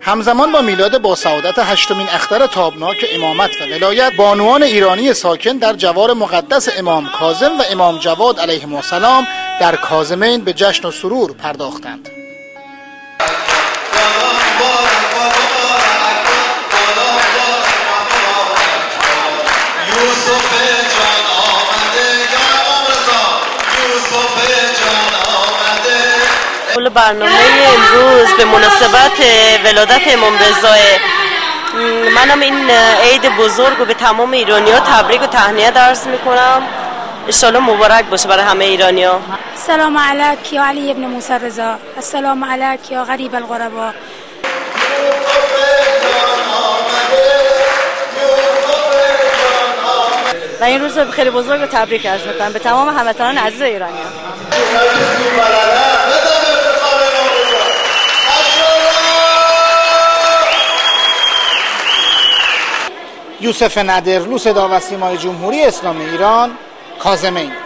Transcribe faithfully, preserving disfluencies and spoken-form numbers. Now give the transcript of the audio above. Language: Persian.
همزمان با میلاد با سعادت هشتمین اختر تابناک امامت و ولایت، بانوان ایرانی ساکن در جوار مقدس امام کاظم و امام جواد علیهم السلام در کاظمین به جشن و سرور پرداختند. کل برنامه امروز به مناسبت ولادت امام رضا، منم این عید بزرگ رو به تمام ایرانی‌ها تبریک و تهنیت عرض می‌کنم. ان شاءالله مبارک باشه برای همه ایرانی‌ها. السلام علیک یا علی ابن موسی رضا، السلام علیک یا غریب الغربا. و این روز خیلی بزرگ رو تبریک عرض می‌کنم به تمام هموطنان عزیز ایرانیان. یوسف ندرلو، صدا و سیمای جمهوری اسلامی ایران، کاظمین.